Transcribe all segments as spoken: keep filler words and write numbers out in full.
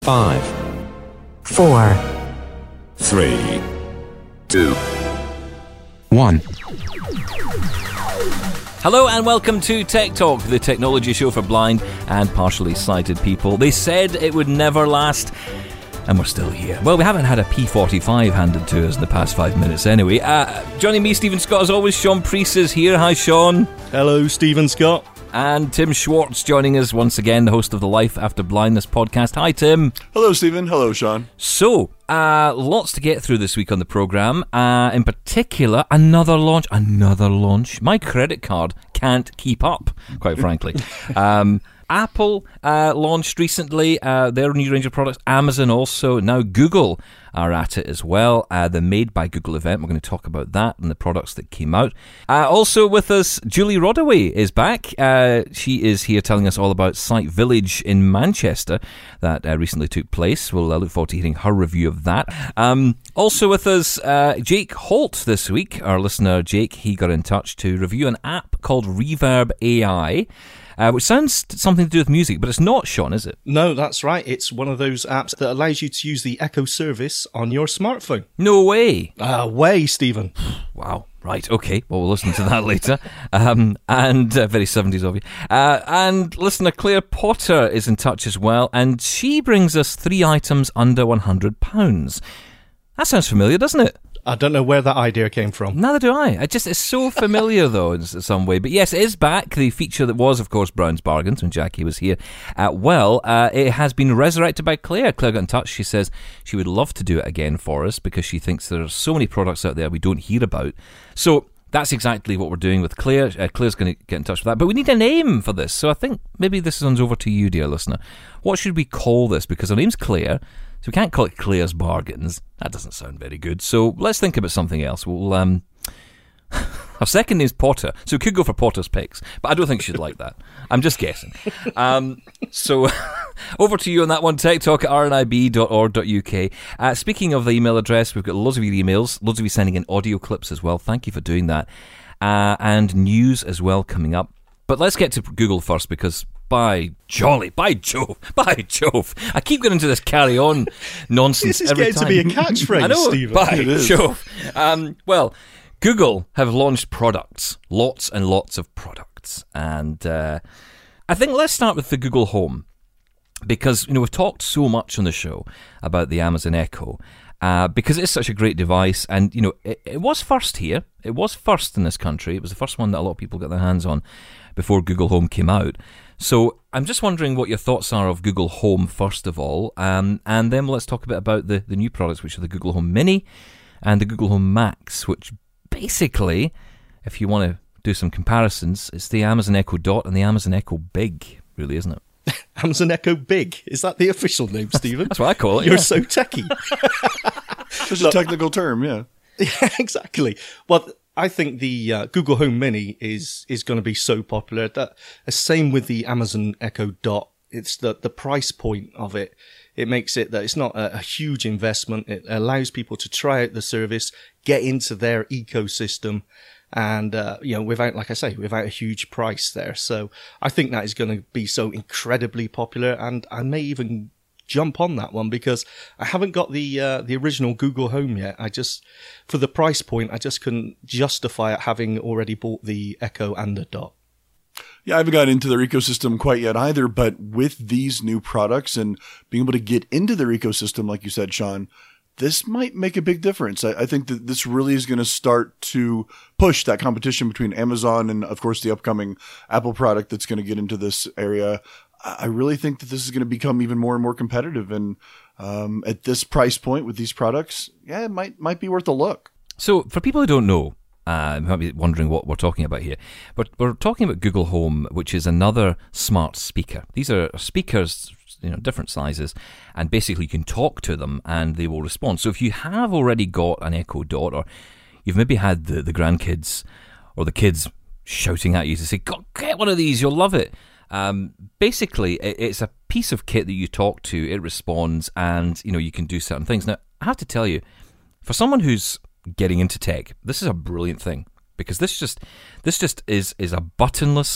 Five, four, three, two, one. Hello and welcome to Tech Talk, the technology show for blind and partially sighted people. They said it would never last, and we're still here. Well, we haven't had a P forty-five handed to us in the past five minutes anyway. Uh, joining me, Stephen Scott, as always, Sean Priest is here. Hi, Sean. Hello, Stephen Scott. And Tim Schwartz joining us once again, the host of the Life After Blindness podcast. Hi, Tim. Hello, Stephen. Hello, Sean. So, uh, lots to get through this week on the programme. Uh, in particular, another launch. Another launch. My credit card can't keep up, quite frankly. um, Apple uh, launched recently uh, their new range of products. Amazon also. Now Google are at it as well. Uh, the Made by Google event. We're going to talk about that and the products that came out. Uh, also with us, Julie Rodaway is back. Uh, she is here telling us all about Site Village in Manchester that uh, recently took place. We'll uh, look forward to hearing her review of that. Um, also with us, uh, Jake Holt this week. Our listener, Jake, he got in touch to review an app called Reverb A I. Uh, which sounds something to do with music, but it's not, Sean, is it? No, that's right. It's one of those apps that allows you to use the Echo service on your smartphone. No way. Ah, uh, way, Stephen. Wow. Right, okay. Well, we'll listen to that later. Um, and uh, very seventies of you. Uh, and listener Claire Potter is in touch as well, and she brings us three items under one hundred pounds. That sounds familiar, doesn't it? I don't know where that idea came from. Neither do I. I just, it's so familiar, though, in some way. But yes, it is back. The feature that was, of course, Brown's Bargains when Jackie was here. Uh, well, uh, it has been resurrected by Claire. Claire got in touch. She says she would love to do it again for us because she thinks there are so many products out there we don't hear about. So that's exactly what we're doing with Claire. Uh, Claire's going to get in touch with that. But we need a name for this. So I think maybe this one's over to you, dear listener. What should we call this? Because her name's Claire. So we can't call it Claire's Bargains. That doesn't sound very good. So let's think about something else. We'll, um... Her second name's Potter, so we could go for Potter's Picks, but I don't think she'd like that. I'm just guessing. Um, so over to you on that one, techtalk at r n i b dot org dot u k. Uh, speaking of the email address, we've got loads of your emails, loads of you sending in audio clips as well. Thank you for doing that. Uh, and news as well coming up. But let's get to Google first because... By jolly, by Jove, by Jove. I keep getting into this carry-on nonsense This is every getting time. to be a catchphrase, I know, Stephen. by It is. Jove. Um, well, Google have launched products, lots and lots of products. And uh, I think let's start with the Google Home. Because, you know, we've talked so much on the show about the Amazon Echo. Uh, because it's such a great device. And, you know, it, it was first here. It was first in this country. It was the first one that a lot of people got their hands on before Google Home came out. So I'm just wondering what your thoughts are of Google Home, first of all, um, and then let's talk a bit about the, the new products, which are the Google Home Mini and the Google Home Max, which basically, if you want to do some comparisons, it's the Amazon Echo Dot and the Amazon Echo Big, really, isn't it? Amazon Echo Big. Is that the official name, Stephen? That's what I call it. You're yeah. so techie. Just a technical term, yeah. Yeah, exactly. Well, I think the uh, Google Home Mini is is going to be so popular that uh, same with the Amazon Echo Dot. It's the the price point of it. It makes it that it's not a, a huge investment. It allows people to try out the service, get into their ecosystem, and uh, you know, without, like I say, without a huge price there. So I think that is going to be so incredibly popular, and I may even jump on that one because I haven't got the uh, the original Google Home yet. I just, for the price point, I just couldn't justify it having already bought the Echo and the Dot. Yeah, I haven't got into their ecosystem quite yet either, but with these new products and being able to get into their ecosystem, like you said, Sean, this might make a big difference. I, I think that this really is going to start to push that competition between Amazon and, of course, the upcoming Apple product that's going to get into this area. I really think that this is going to become even more and more competitive. And um, at this price point with these products, yeah, it might might be worth a look. So for people who don't know, uh, you might be wondering what we're talking about here. But we're talking about Google Home, which is another smart speaker. These are speakers, you know, different sizes, and basically you can talk to them and they will respond. So if you have already got an Echo Dot, or you've maybe had the, the grandkids or the kids shouting at you to say, "God, get one of these, you'll love it." Um, basically, it's a piece of kit that you talk to, it responds, and you know you can do certain things. Now, I have to tell you, for someone who's getting into tech, this is a brilliant thing because this just this just is is a buttonless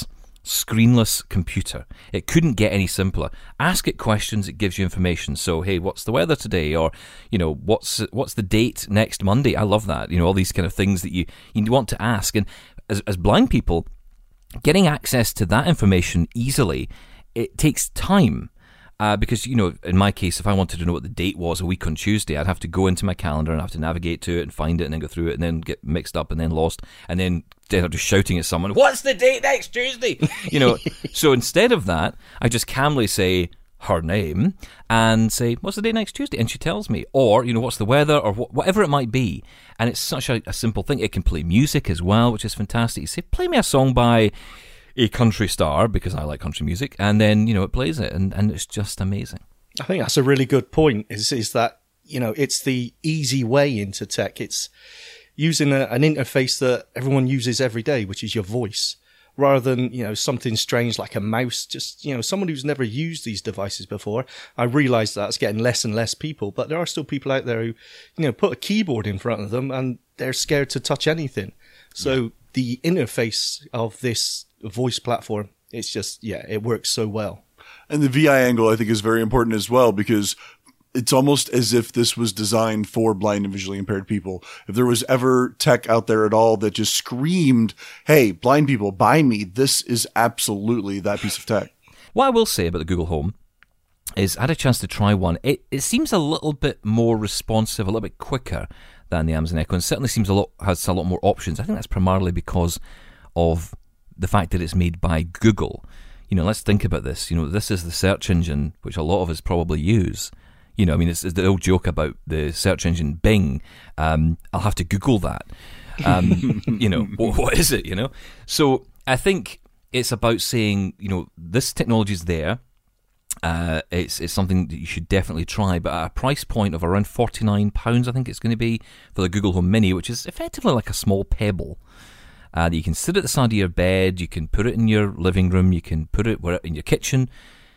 screenless computer. It couldn't get any simpler. Ask it questions, it gives you information. So, hey, what's the weather today? Or, you know, what's what's the date next Monday? I love that. You know, all these kind of things that you, you want to ask. And as, as blind people, getting access to that information easily, it takes time. Uh, because, you know, in my case, if I wanted to know what the date was a week on Tuesday, I'd have to go into my calendar and have to navigate to it and find it and then go through it and then get mixed up and then lost and then end up just shouting at someone, what's the date next Tuesday? You know, so instead of that, I just calmly say her name and say, what's the date next Tuesday? And she tells me. Or, you know, what's the weather or wh- whatever it might be. And it's such a, a simple thing. It can play music as well, which is fantastic. You say, play me a song by a country star, because I like country music, and then, you know, it plays it, and, and it's just amazing. I think that's a really good point, is is that, you know, it's the easy way into tech. It's using a, an interface that everyone uses every day, which is your voice, rather than, you know, something strange like a mouse. Just, you know, someone who's never used these devices before. I realise that's getting less and less people, but there are still people out there who, you know, put a keyboard in front of them and they're scared to touch anything. So yeah. The interface of this voice platform, it's just, yeah, it works so well. And the V I angle, I think, is very important as well, because it's almost as if this was designed for blind and visually impaired people. If there was ever tech out there at all that just screamed, hey, blind people, buy me, this is absolutely that piece of tech. What I will say about the Google Home is I had a chance to try one. It, it seems a little bit more responsive, a little bit quicker than the Amazon Echo, and certainly seems a lot has a lot more options. I think that's primarily because of the fact that it's made by Google. You know, let's think about this. You know, this is the search engine which a lot of us probably use. You know, I mean, it's, it's the old joke about the search engine Bing. Um, I'll have to Google that. Um, you know, what, what is it, you know? So I think it's about saying, you know, this technology is there. Uh, it's it's something that you should definitely try, but at a price point of around forty-nine pounds, I think it's going to be for the Google Home Mini, which is effectively like a small pebble. Uh, you can sit at the side of your bed, you can put it in your living room, you can put it in your kitchen.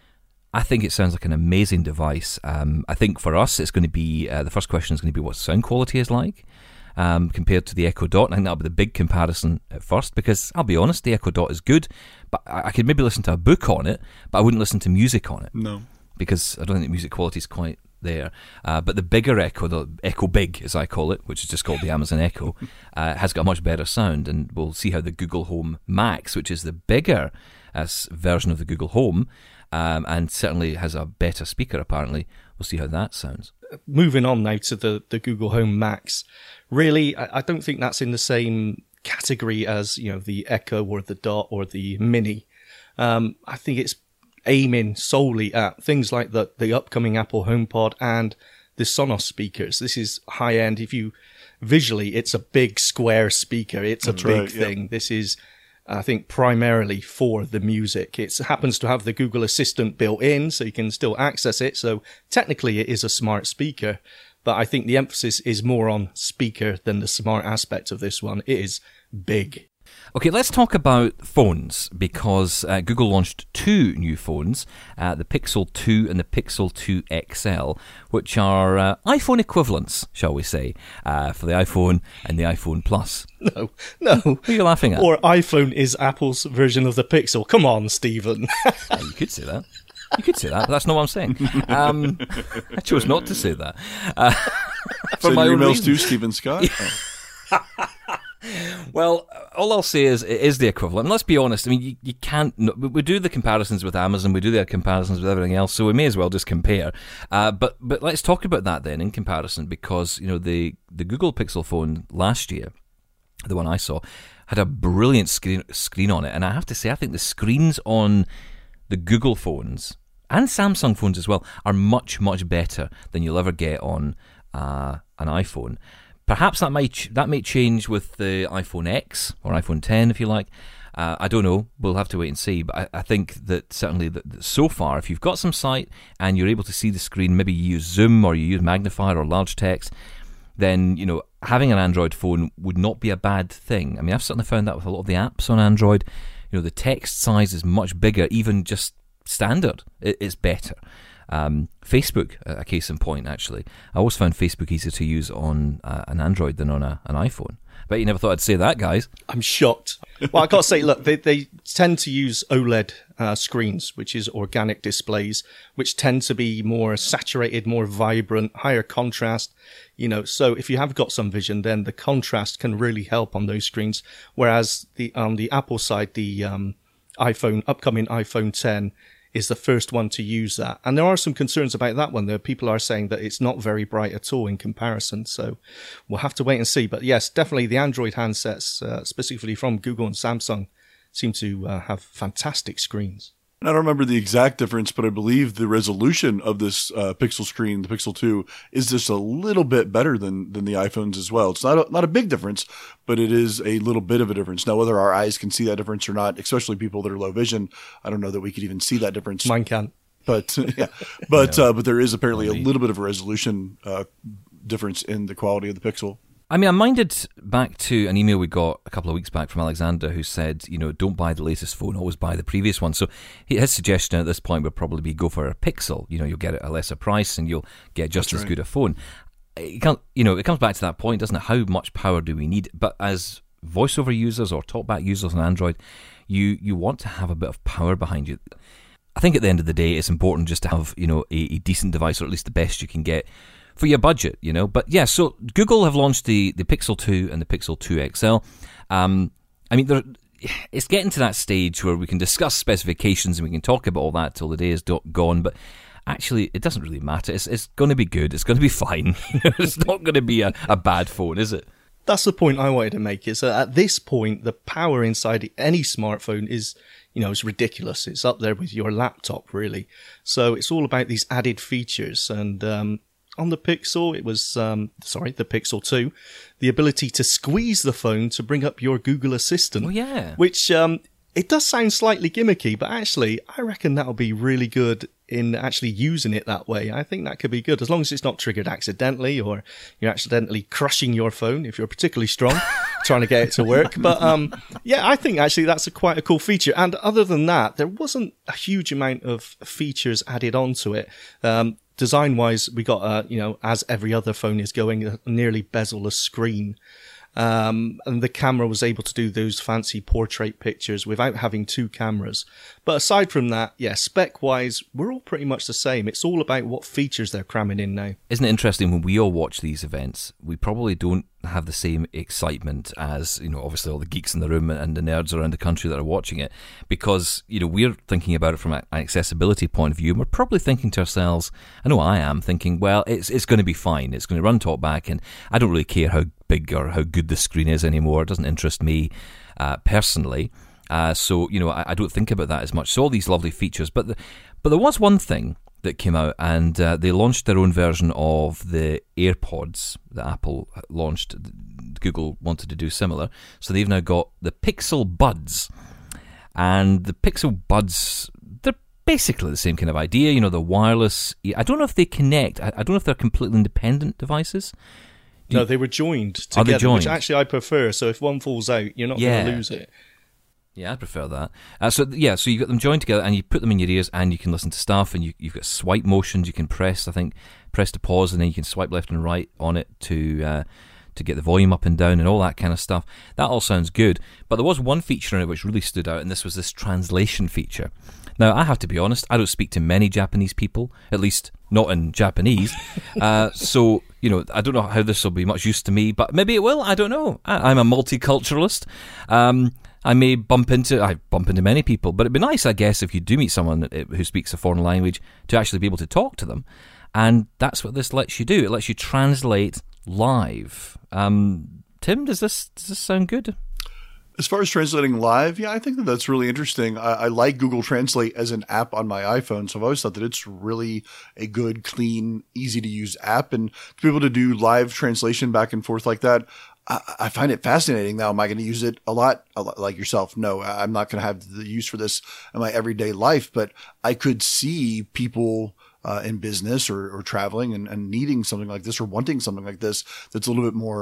I think it sounds like an amazing device. Um, I think for us, it's going to be, uh, the first question is going to be what sound quality is like um, compared to the Echo Dot. I think that'll be the big comparison at first, because I'll be honest, the Echo Dot is good, but I, I could maybe listen to a book on it, but I wouldn't listen to music on it. No. Because I don't think the music quality is quite there. Uh, but the bigger Echo, the Echo Big, as I call it, which is just called the Amazon Echo, uh, has got a much better sound. And we'll see how the Google Home Max, which is the bigger uh, version of the Google Home, um, and certainly has a better speaker, apparently. We'll see how that sounds. Moving on now to the, the Google Home Max. Really, I, I don't think that's in the same category as, you know, the Echo or the Dot or the Mini. Um, I think it's aiming solely at things like the, the upcoming Apple HomePod and the Sonos speakers. This is high end. If you visually, it's a big square speaker. It's That's a big right, thing. Yep. This is, I think, primarily for the music. It happens to have the Google Assistant built in, so you can still access it. So technically it is a smart speaker, but I think the emphasis is more on speaker than the smart aspect of this one. It is big. Okay, let's talk about phones, because uh, Google launched two new phones, uh, the Pixel two and the Pixel two X L, which are uh, iPhone equivalents, shall we say, uh, for the iPhone and the iPhone Plus. No, no. Who are you laughing at? Or iPhone is Apple's version of the Pixel. Come on, Stephen. Yeah, you could say that. You could say that, but that's not what I'm saying. Um, I chose not to say that. Uh, for my own emails to Stephen Scott? Oh. Well, all I'll say is it is the equivalent. And let's be honest, I mean, you, you can't... We do the comparisons with Amazon, we do the comparisons with everything else, so we may as well just compare. Uh, but but let's talk about that then in comparison, because, you know, the, the Google Pixel phone last year, the one I saw, had a brilliant screen, screen on it. And I have to say, I think the screens on the Google phones, and Samsung phones as well, are much, much better than you'll ever get on uh, an iPhone. Perhaps that might that may change with the iPhone X or iPhone ten, if you like. Uh, I don't know. We'll have to wait and see. But I, I think that certainly that, that so far, if you've got some sight and you're able to see the screen, maybe you use Zoom or you use Magnifier or large text, then, you know, having an Android phone would not be a bad thing. I mean, I've certainly found that with a lot of the apps on Android. You know, the text size is much bigger, even just standard. It, it's better. Um, Facebook, a case in point, actually. I always found Facebook easier to use on uh, an Android than on a, an iPhone. Bet you never thought I'd say that, guys. I'm shocked. Well, I got to say, look, they, they tend to use OLED uh, screens, which is organic displays, which tend to be more saturated, more vibrant, higher contrast. You know, so if you have got some vision, then the contrast can really help on those screens. Whereas the on the Apple side, the um, iPhone, upcoming iPhone ten is the first one to use that. And there are some concerns about that one. There, people are saying that it's not very bright at all in comparison. So we'll have to wait and see. But yes, definitely the Android handsets, uh, specifically from Google and Samsung, seem to uh, have fantastic screens. I don't remember the exact difference, but I believe the resolution of this uh, Pixel screen, the Pixel two, is just a little bit better than than the iPhones as well. It's not a, not a big difference, but it is a little bit of a difference. Now, whether our eyes can see that difference or not, especially people that are low vision, I don't know that we could even see that difference. Mine can. But yeah, but yeah. Uh, but there is apparently a little bit of a resolution uh, difference in the quality of the Pixel. I mean, I'm minded back to an email we got a couple of weeks back from Alexander who said, you know, don't buy the latest phone, always buy the previous one. So his suggestion at this point would probably be go for a Pixel. You know, you'll get it at a lesser price and you'll get just That's as right. good a phone. It can't, you know, it comes back to that point, doesn't it? How much power do we need? But as voiceover users or talkback users on Android, you, you want to have a bit of power behind you. I think at the end of the day, it's important just to have, you know, a, a decent device, or at least the best you can get for your budget, you know. But yeah, so Google have launched the, the Pixel two and the Pixel two X L. Um, I mean, it's getting to that stage where we can discuss specifications and we can talk about all that till the day is do- gone. But actually, it doesn't really matter. It's, it's going to be good. It's going to be fine. It's not going to be a, a bad phone, is it? That's the point I wanted to make, is that at this point, the power inside any smartphone is, you know, it's ridiculous. It's up there with your laptop, really. So it's all about these added features. And um, on the Pixel, it was, um, sorry, the Pixel two, the ability to squeeze the phone to bring up your Google Assistant. Oh, yeah. Which, um, it does sound slightly gimmicky, but actually, I reckon that'll be really good in actually using it that way. I think that could be good, as long as it's not triggered accidentally or you're accidentally crushing your phone if you're particularly strong trying to get it to work. But um, yeah, I think actually that's a quite a cool feature. And other than that, there wasn't a huge amount of features added onto it. Um, design-wise, we got, uh, you know, as every other phone is going, a nearly bezel-less screen. Um, and the camera was able to do those fancy portrait pictures without having two cameras. But aside from that, yeah, spec-wise, we're all pretty much the same. It's all about what features they're cramming in now. Isn't it interesting when we all watch these events, we probably don't have the same excitement as, you know, obviously all the geeks in the room and the nerds around the country that are watching it, because, you know, we're thinking about it from an accessibility point of view, and we're probably thinking to ourselves, I know I am, thinking, well, it's it's going to be fine. It's going to run talkback, and I don't really care how big or how good the screen is anymore. It doesn't interest me uh, personally. Uh, so, you know, I, I don't think about that as much. So all these lovely features. But the, but there was one thing that came out, and uh, they launched their own version of the AirPods that Apple launched. Google wanted to do similar. So they've now got the Pixel Buds. And the Pixel Buds, they're basically the same kind of idea. You know, the wireless. I don't know if they connect. I, I don't know if they're completely independent devices. No, they were joined Are they together, joined? which actually I prefer. So if one falls out, you're not Yeah. going to lose it. Yeah, I prefer that. Uh, so yeah, so you got them joined together, and you put them in your ears, and you can listen to stuff, and you, you've got swipe motions. You can press, I think, press to pause, and then you can swipe left and right on it to uh, to get the volume up and down, and all that kind of stuff. That all sounds good, but there was one feature in it which really stood out, and this was this translation feature. Now, I have to be honest, I don't speak to many Japanese people, at least not in Japanese. uh, so, you know, I don't know how this will be much use to me, but maybe it will. I don't know. I, I'm a multiculturalist. Um, I may bump into, I bump into many people, but it'd be nice, I guess, if you do meet someone who speaks a foreign language, to actually be able to talk to them. And that's what this lets you do. It lets you translate live. Um, Tim, does this does this sound good? As far as translating live, yeah, I think that that's really interesting. I, I like Google Translate as an app on my iPhone, so I've always thought that it's really a good, clean, easy-to-use app. And to be able to do live translation back and forth like that, I, I find it fascinating. Now, am I going to use it a lot? a lot? Like yourself? No, I'm not going to have the use for this in my everyday life, but I could see people uh, in business or, or traveling and, and needing something like this or wanting something like this that's a little bit more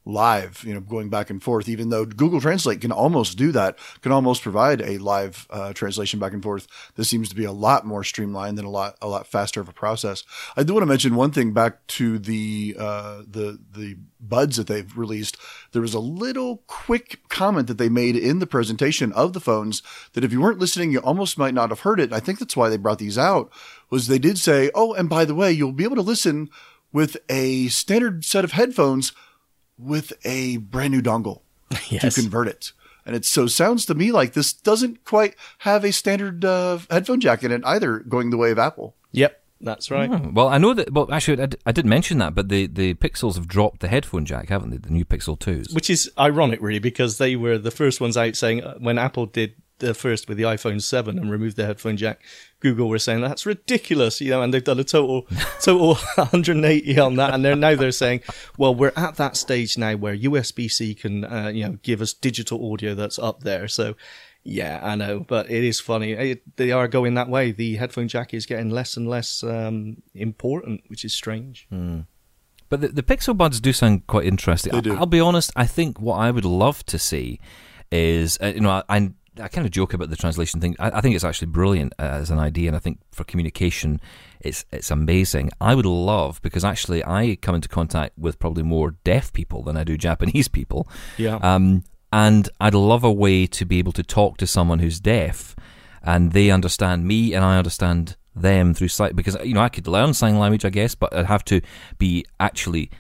live, you know, going back and forth, even though Google Translate can almost do that, can almost provide a live uh, translation back and forth. This seems to be a lot more streamlined and a lot, a lot faster of a process. I do want to mention one thing back to the, uh, the, the buds that they've released. There was a little quick comment that they made in the presentation of the phones that if you weren't listening, you almost might not have heard it. I think that's why they brought these out, was they did say, oh, and by the way, you'll be able to listen with a standard set of headphones with a brand new dongle Yes. to convert it. And it so sounds to me like this doesn't quite have a standard uh, headphone jack in it either, going the way of Apple. Yep, that's right. Oh, well, I know that. Well, actually, I, d- I did mention that, but the, the Pixels have dropped the headphone jack, haven't they? The new Pixel twos. Which is ironic, really, because they were the first ones out saying, uh, when Apple did the first with the iPhone seven and removed the headphone jack, Google were saying that's ridiculous, you know, and they've done a total total one hundred eighty on that, and they're now they're saying, well, we're at that stage now where U S B C can, uh, you know, give us digital audio that's up there. So, yeah, I know, but it is funny. It, they are going that way. The headphone jack is getting less and less um, important, which is strange. Mm. But the, the Pixel Buds do sound quite interesting. They do. I, I'll be honest. I think what I would love to see is, uh, you know, I. I I kind of joke about the translation thing. I, I think it's actually brilliant uh, as an idea, and I think for communication, it's it's amazing. I would love, because actually I come into contact with probably more deaf people than I do Japanese people. Yeah. Um, and I'd love a way to be able to talk to someone who's deaf, and they understand me, and I understand them through sight. Because, you know, I could learn sign language, I guess, but I'd have to be actually.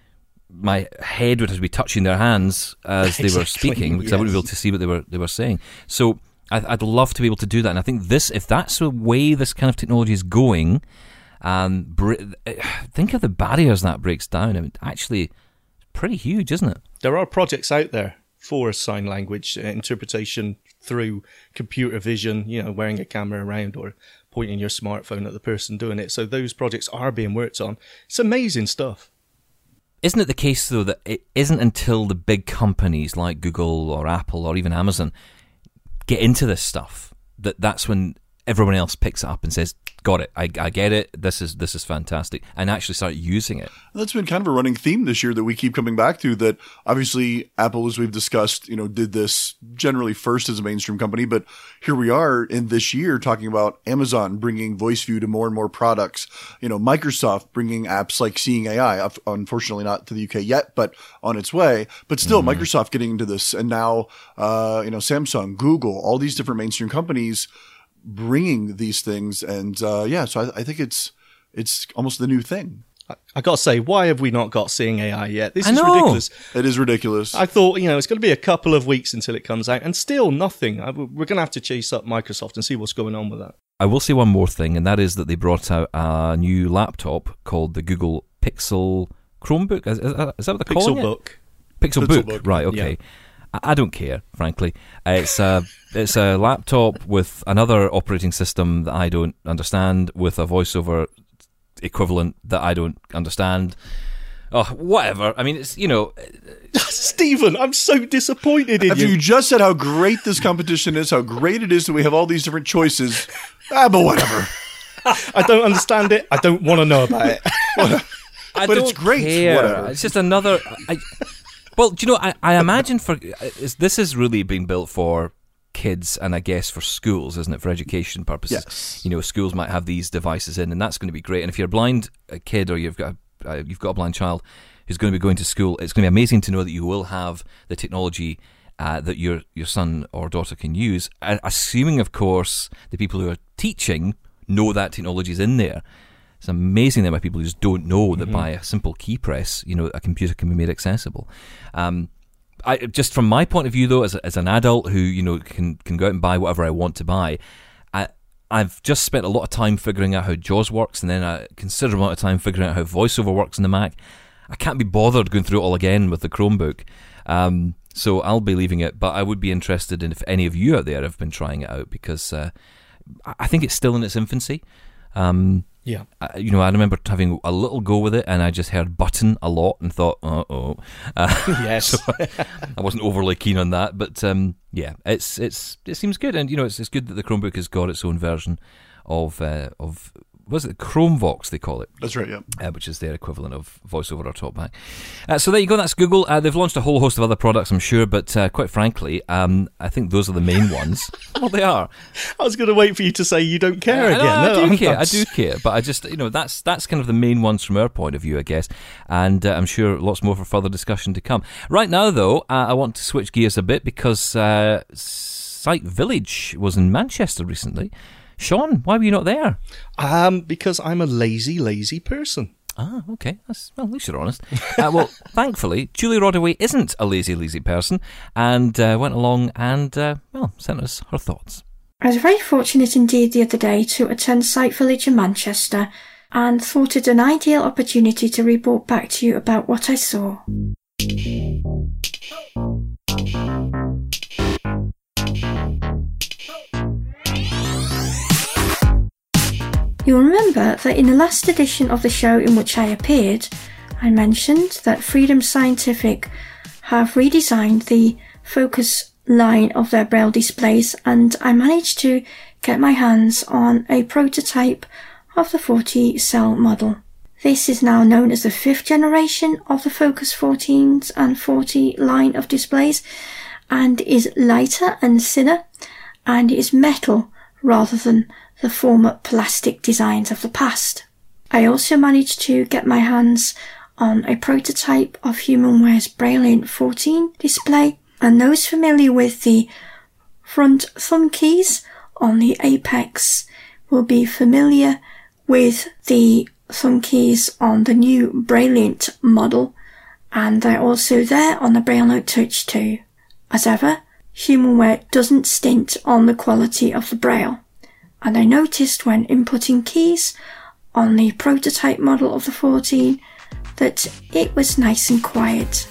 My head would have to be touching their hands as they Exactly, were speaking, because yes. I wouldn't be able to see what they were they were saying. So I, I'd love to be able to do that, and I think this, if that's the way this kind of technology is going, um, br- think of the barriers that breaks down. I mean, actually, it's pretty huge, isn't it? There are projects out there for sign language uh, interpretation through computer vision, you know, wearing a camera around or pointing your smartphone at the person doing it. So those projects are being worked on. It's amazing stuff. Isn't it the case, though, that it isn't until the big companies like Google or Apple or even Amazon get into this stuff that that's when everyone else picks it up and says, got it, I, I get it, this is this is fantastic, and actually start using it? That's been kind of a running theme this year that we keep coming back to, that obviously Apple, as we've discussed, you know, did this generally first as a mainstream company, but here we are in this year talking about Amazon bringing voice view to more and more products, you know, Microsoft bringing apps like Seeing A I, unfortunately not to the U K yet, but on its way, but still mm. Microsoft getting into this, and now, uh, you know, Samsung, Google, all these different mainstream companies bringing these things. And uh, yeah, so I, I think it's it's almost the new thing. I, I got to say, why have we not got Seeing A I yet? This I is know. ridiculous. It is ridiculous. I thought, you know, it's going to be a couple of weeks until it comes out, and still nothing. I, we're going to have to chase up Microsoft and see what's going on with that. I will say one more thing, and that is that they brought out a new laptop called the Google Pixel Chromebook. Is, is, is that what they're calling it? Pixelbook. Pixel, Pixel Book. Book. Right, okay. Yeah. I, I don't care, frankly. Uh, it's a it's a laptop with another operating system that I don't understand, with a voiceover equivalent that I don't understand. Oh, whatever. I mean, it's, you know... Stephen, I'm so disappointed in After you. you just said how great this competition is, how great it is that we have all these different choices, ah, but whatever. I don't understand it. I don't want to know about it. I But don't it's great, care. whatever. It's just another... I, well, do you know, I, I imagine for... It's, this is really being built for kids and I guess for schools, isn't it, for education purposes? Yes. You know, schools might have these devices in, and that's going to be great. And if you're a blind kid, or you've got a, uh, you've got a blind child who's going to be going to school, it's going to be amazing to know that you will have the technology uh, that your your son or daughter can use, uh, assuming, of course, the people who are teaching know that technology is in there. It's amazing the amount of people who just don't know that mm-hmm. by a simple key press, you know, a computer can be made accessible. Um, I, just from my point of view, though, as, a, as an adult who, you know, can, can go out and buy whatever I want to buy, I, I've just spent a lot of time figuring out how JAWS works, and then a considerable amount of time figuring out how VoiceOver works in the Mac. I can't be bothered going through it all again with the Chromebook. Um, so I'll be leaving it, but I would be interested in if any of you out there have been trying it out, because uh, I think it's still in its infancy. Um, Yeah. I, you know, I remember having a little go with it, and I just heard button a lot and thought, uh-oh. Uh, Yes. so I wasn't overly keen on that, but um, yeah, it's it's it seems good, and you know, it's it's good that the Chromebook has got its own version of uh, of was it Chromevox they call it? That's right, yeah. Uh, which is their equivalent of Voice over or TalkBack. Uh, so there you go, that's Google. Uh, they've launched a whole host of other products, I'm sure, but uh, quite frankly, um, I think those are the main ones. Well, they are. I was going to wait for you to say you don't care uh, again. No, I no, do I'm care, not. I do care, but I just, you know, that's that's kind of the main ones from our point of view, I guess, and uh, I'm sure lots more for further discussion to come. Right now, though, uh, I want to switch gears a bit because uh, Site Village was in Manchester recently. Sean, why were you not there? Um, because I'm a lazy, lazy person. Ah, okay. That's, well, at least you're honest. uh, well, thankfully, Julie Rodaway isn't a lazy, lazy person and uh, went along and, uh, well, sent us her thoughts. I was very fortunate indeed the other day to attend Site Village in Manchester and thought it an ideal opportunity to report back to you about what I saw. You'll remember that in the last edition of the show in which I appeared, I mentioned that Freedom Scientific have redesigned the focus line of their Braille displays, and I managed to get my hands on a prototype of the forty cell model. This is now known as the fifth generation of the Focus fourteens and forty line of displays, and is lighter and thinner, and is metal rather than the former plastic designs of the past. I also managed to get my hands on a prototype of HumanWare's Braillient fourteen display, and those familiar with the front thumb keys on the Apex will be familiar with the thumb keys on the new Braillient model, and they're also there on the BrailleNote Touch too. As ever, HumanWare doesn't stint on the quality of the Braille, and I noticed when inputting keys on the prototype model of the fourteen that it was nice and quiet.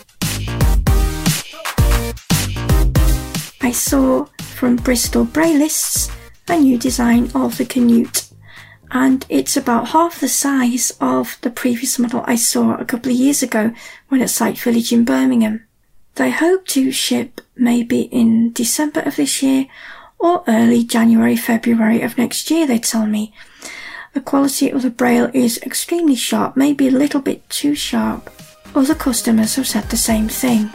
I saw from Bristol Braillists a new design of the Canute, and it's about half the size of the previous model I saw a couple of years ago when at Site Village in Birmingham. They hope to ship maybe in December of this year or early January, February of next year, they tell me. The quality of the Braille is extremely sharp, maybe a little bit too sharp. Other customers have said the same thing.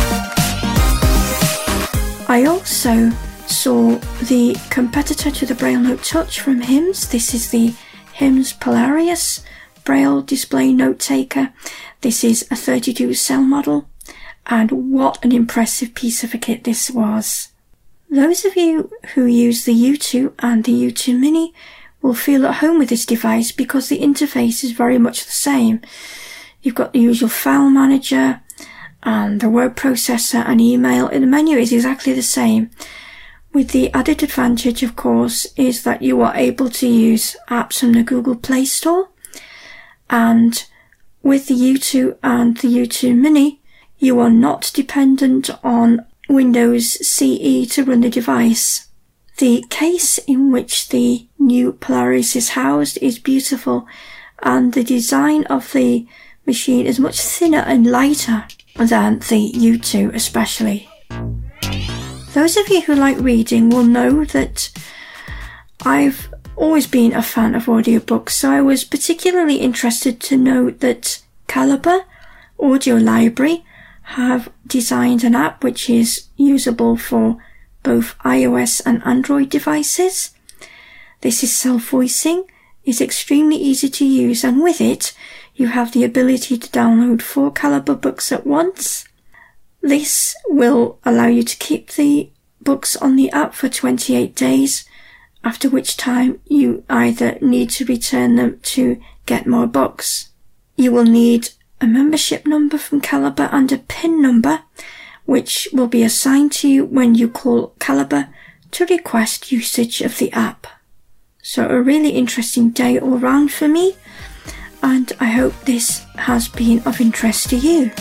I also saw the competitor to the BrailleNote Touch from HIMS. This is the HIMS Polarius Braille display note taker. This is a thirty-two cell model, and what an impressive piece of a kit this was. Those of you who use the U two and the U two Mini will feel at home with this device because the interface is very much the same. You've got the usual file manager and the word processor and email, and the menu is exactly the same. With the added advantage, of course, is that you are able to use apps from the Google Play Store, and with the U two and the U two Mini, you are not dependent on Windows C E to run the device. The case in which the new Polaris is housed is beautiful, and the design of the machine is much thinner and lighter than the U two especially. Those of you who like reading will know that I've always been a fan of audiobooks, so I was particularly interested to know that Calibre Audio Library have designed an app which is usable for both iOS and Android devices. This is self-voicing, is extremely easy to use, and with it you have the ability to download four Calibre books at once. This will allow you to keep the books on the app for twenty-eight days, after which time you either need to return them to get more books. You will need a membership number from Calibre and a PIN number, which will be assigned to you when you call Calibre to request usage of the app. So a really interesting day all round for me, and I hope this has been of interest to you.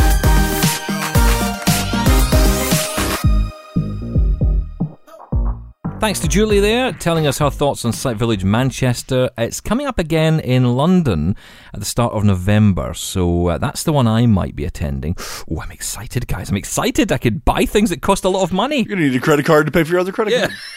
Thanks to Julie there, telling us her thoughts on Site Village Manchester. It's coming up again in London at the start of November, so uh, that's the one I might be attending. Oh, I'm excited, guys. I'm excited. I could buy things that cost a lot of money. You're going to need a credit card to pay for your other credit Yeah. card.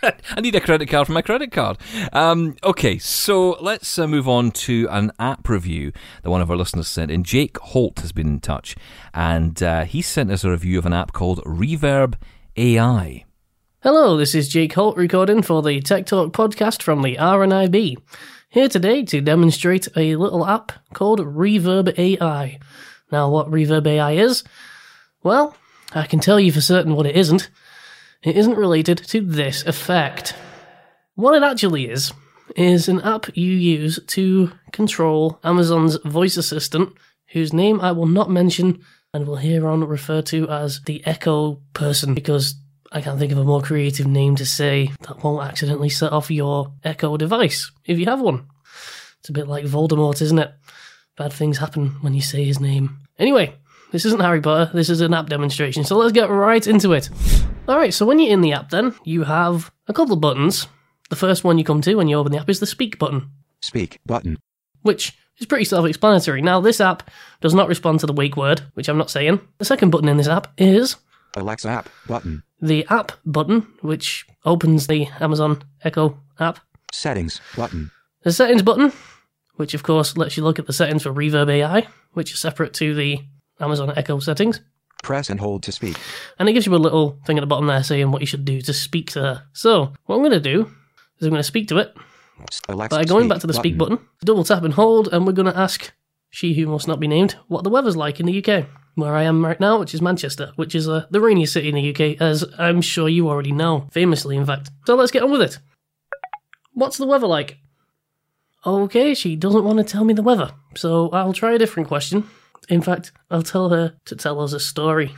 I need a credit card for my credit card. Um, okay, so let's uh, move on to an app review that one of our listeners sent in. Jake Holt has been in touch, and uh, he sent us a review of an app called Reverb A I. Hello, this is Jake Holt recording for the Tech Talk podcast from the R N I B. Here today to demonstrate a little app called Reverb A I. Now, what Reverb A I is? Well, I can tell you for certain what it isn't. It isn't related to this effect. What it actually is, is an app you use to control Amazon's voice assistant, whose name I will not mention and will hereon refer to as the Echo person, because I can't think of a more creative name to say that won't accidentally set off your Echo device, if you have one. It's a bit like Voldemort, isn't it? Bad things happen when you say his name. Anyway, this isn't Harry Potter, this is an app demonstration, so let's get right into it. Alright, so when you're in the app then, you have a couple of buttons. The first one you come to when you open the app is the speak button. Speak button. Which is pretty self-explanatory. Now, this app does not respond to the wake word, which I'm not saying. The second button in this app is Alexa app button. the app button, which opens the Amazon Echo app. Settings button. The settings button, which of course lets you look at the settings for Reverb A I, which are separate to the Amazon Echo settings. Press and hold to speak. And it gives you a little thing at the bottom there saying what you should do to speak to her. So, what I'm going to do is I'm going to speak to it Alexa by going speak back to the speak button, double tap and hold, and we're going to ask she who must not be named what the weather's like in the U K. Where I am right now, which is Manchester, which is uh, the rainiest city in the U K, as I'm sure you already know. Famously, in fact. So let's get on with it. What's the weather like? Okay, she doesn't want to tell me the weather, so I'll try a different question. In fact, I'll tell her to tell us a story.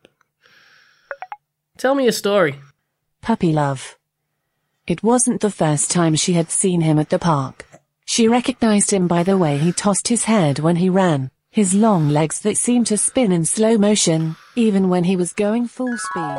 Tell me a story. Puppy love. It wasn't the first time she had seen him at the park. She recognized him by the way he tossed his head when he ran, his long legs that seemed to spin in slow motion, even when he was going full speed.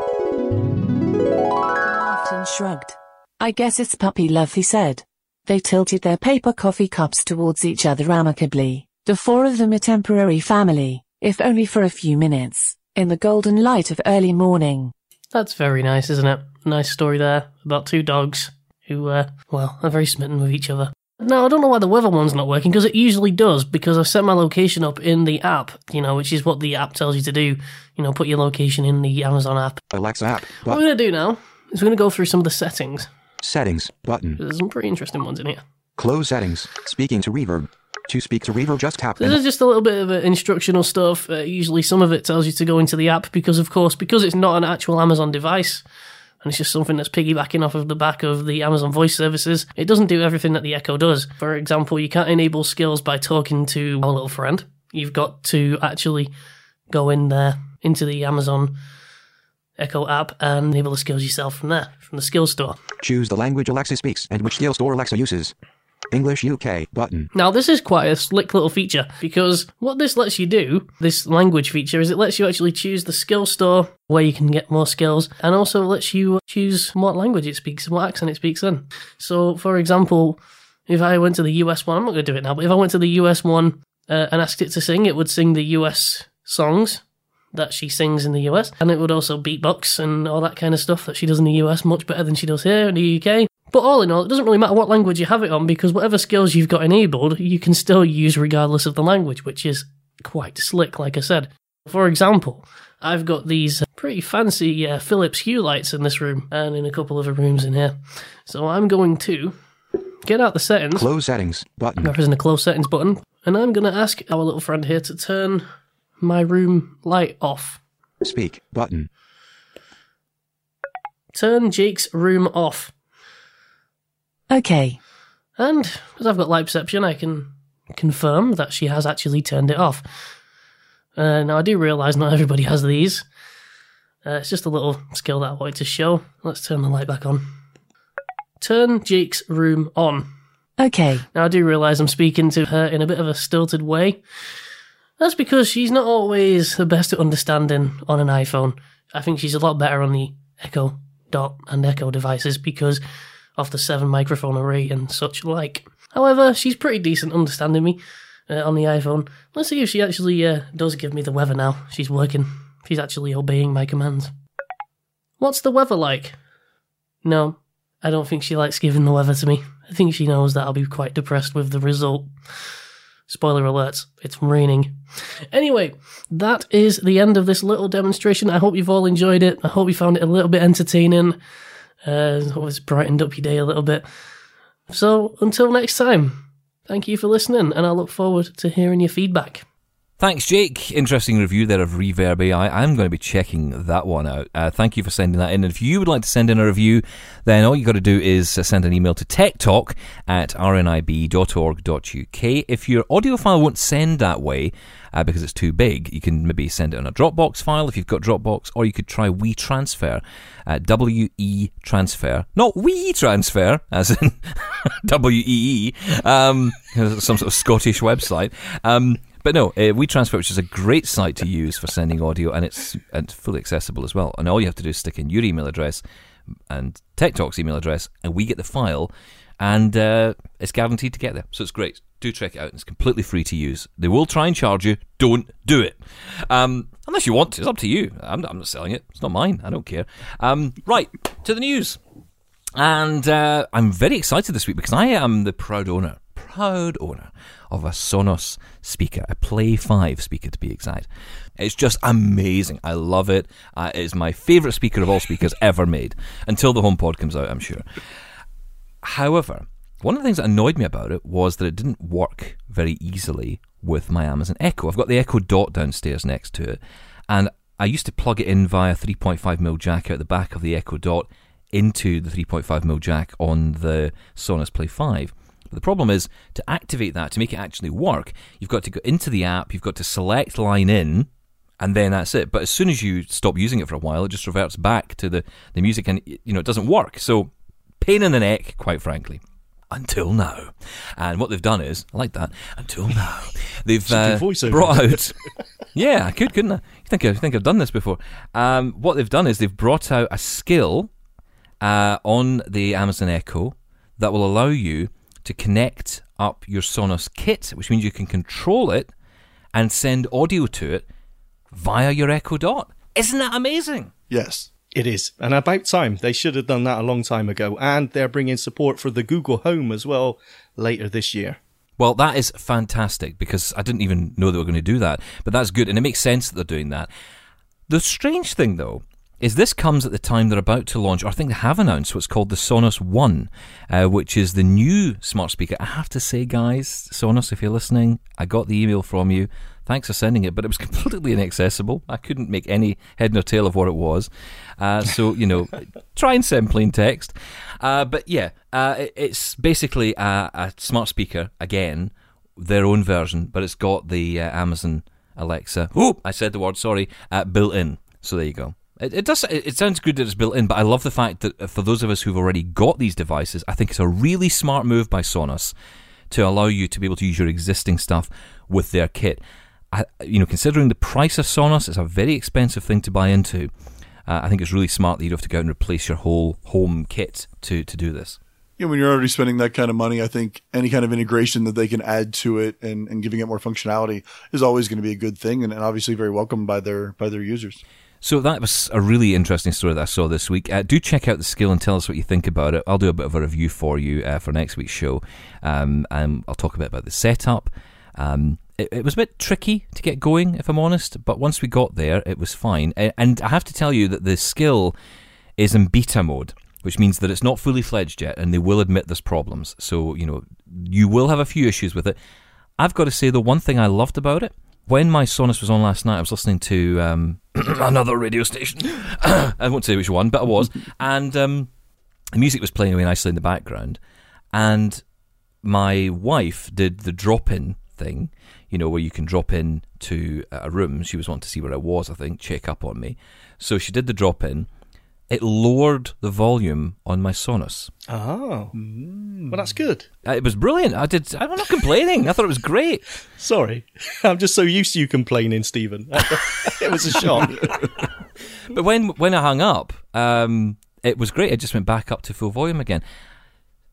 Laughed and shrugged. I guess it's puppy love, he said. They tilted their paper coffee cups towards each other amicably. The four of them a temporary family, if only for a few minutes, in the golden light of early morning. That's very nice, isn't it? Nice story there about two dogs who, uh, well, are very smitten with each other. Now, I don't know why the weather one's not working, because it usually does, because I've set my location up in the app, you know, which is what the app tells you to do. You know, put your location in the Amazon app. Alexa app What button. we're going to do now is we're going to go through some of the settings. Settings button. There's some pretty interesting ones in here. Close settings. Speaking to Reverb. To speak to Reverb, just tap. This is just a little bit of uh, instructional stuff. Uh, usually some of it tells you to go into the app because, of course, because it's not an actual Amazon device, and it's just something that's piggybacking off of the back of the Amazon voice services, it doesn't do everything that the Echo does. For example, you can't enable skills by talking to our little friend. You've got to actually go in there, into the Amazon Echo app, and enable the skills yourself from there, from the skills store. Choose the language Alexa speaks and which skill store Alexa uses. English U K button. Now, this is quite a slick little feature, because what this lets you do, this language feature, is it lets you actually choose the skill store where you can get more skills, and also lets you choose what language it speaks and what accent it speaks in. So, for example, if I went to the U S one, I'm not going to do it now, but if I went to the U S one uh, and asked it to sing, it would sing the U S songs that she sings in the U S, and it would also beatbox and all that kind of stuff that she does in the U S much better than she does here in the U K. But all in all, it doesn't really matter what language you have it on, because whatever skills you've got enabled, you can still use regardless of the language, which is quite slick, like I said. For example, I've got these pretty fancy uh, Philips Hue lights in this room, and in a couple of other rooms in here. So I'm going to get out the settings. Close settings button. There isn't a close settings button, and I'm going to ask our little friend here to turn my room light off. Speak button. Turn Jake's room off. Okay. And, as I've got light perception, I can confirm that she has actually turned it off. Uh, now, I do realise not everybody has these. Uh, it's just a little skill that I wanted to show. Let's turn the light back on. Turn Jake's room on. Okay. Now, I do realise I'm speaking to her in a bit of a stilted way. That's because she's not always the best at understanding on an iPhone. I think she's a lot better on the Echo Dot and Echo devices because of the seven microphone array and such like. However, she's pretty decent understanding me uh, on the iPhone. Let's see if she actually uh, does give me the weather now. She's working. She's actually obeying my commands. What's the weather like? No, I don't think she likes giving the weather to me. I think she knows that I'll be quite depressed with the result. Spoiler alert, it's raining. Anyway, that is the end of this little demonstration. I hope you've all enjoyed it. I hope you found it a little bit entertaining. Uh, I hope it's brightened up your day a little bit. So, until next time, thank you for listening, and I look forward to hearing your feedback. Thanks, Jake. Interesting review there of Reverb A I. I'm going to be checking that one out. Uh, thank you for sending that in. And if you would like to send in a review, then all you got to do is uh, send an email to techtalk at r n i b dot org dot u k. If your audio file won't send that way, uh, because it's too big, you can maybe send it on a Dropbox file if you've got Dropbox, or you could try WeTransfer, uh, W E Transfer, not WeTransfer, as in W E E, um, some sort of Scottish website. Um, But no, uh, WeTransfer, which is a great site to use for sending audio, and it's, and fully accessible as well. And all you have to do is stick in your email address and TechTalk's email address, and we get the file, and uh, it's guaranteed to get there. So it's great. Do check it out. It's completely free to use. They will try and charge you. Don't do it. Um, unless you want to. It's up to you. I'm, I'm not selling it. It's not mine. I don't care. Um, right, to the news. And uh, I'm very excited this week because I am the proud owner, proud owner of a Sonos speaker, a Play five speaker to be exact. It's just amazing. I love it. Uh, it is my favourite speaker of all speakers ever made, until the HomePod comes out, I'm sure. However, one of the things that annoyed me about it was that it didn't work very easily with my Amazon Echo. I've got the Echo Dot downstairs next to it, and I used to plug it in via three point five millimeter jack out the back of the Echo Dot into the three point five millimeter jack on the Sonos Play five. But the problem is, to activate that, to make it actually work, you've got to go into the app, you've got to select line in, and then that's it. But as soon as you stop using it for a while, it just reverts back to the, the music, and you know it doesn't work. So, pain in the neck, quite frankly. Until now. And what they've done is, I like that, until now, they've uh, brought out... Yeah, I could, couldn't I? You think, I think I've done this before. Um, what they've done is they've brought out a skill uh, on the Amazon Echo that will allow you to connect up your Sonos kit, which means you can control it and send audio to it via your Echo Dot. Isn't that amazing? Yes. It is. And about time. They should have done that a long time ago. And they're bringing support for the Google Home as well later this year. Well, that is fantastic, because I didn't even know they were going to do that. But that's good, and it makes sense that they're doing that. The strange thing, though, is this comes at the time they're about to launch, or I think they have announced what's called the Sonos One, uh, which is the new smart speaker. I have to say, guys, Sonos, if you're listening, I got the email from you. Thanks for sending it, but it was completely inaccessible. I couldn't make any head nor tail of what it was. Uh, so, you know, try and send plain text. Uh, but yeah, uh, it, it's basically a, a smart speaker, again, their own version, but it's got the uh, Amazon Alexa. Oh, I said the word, sorry, uh, built in. So there you go. It, it does. It sounds good that it's built in, but I love the fact that for those of us who've already got these devices, I think it's a really smart move by Sonos to allow you to be able to use your existing stuff with their kit. I, you know, considering the price of Sonos, it's a very expensive thing to buy into. Uh, I think it's really smart that you don't have to go out and replace your whole home kit to, to do this. Yeah, when you're already spending that kind of money, I think any kind of integration that they can add to it and, and giving it more functionality is always going to be a good thing, and, and obviously very welcomed by their by their users. So that was a really interesting story that I saw this week. Uh, do check out the skill and tell us what you think about it. I'll do a bit of a review for you uh, for next week's show, um, and I'll talk a bit about the setup. Um, it, it was a bit tricky to get going, if I'm honest, but once we got there, it was fine. And I have to tell you that the skill is in beta mode, which means that it's not fully fledged yet, and they will admit there's problems. So, you know, you will have a few issues with it. I've got to say, the one thing I loved about it, when my Sonos was on last night, I was listening to um, another radio station. I won't say which one, but I was. And um, the music was playing away nicely in the background. And my wife did the drop-in thing, you know, where you can drop in to a room. She was wanting to see where I was, I think, check up on me. So she did the drop-in. It lowered the volume on my Sonos. Oh, mm. Well, that's good. It was brilliant. I did. I'm not complaining. I thought it was great. Sorry, I'm just so used to you complaining, Stephen. It was a shock. But when when I hung up, um, it was great. It just went back up to full volume again.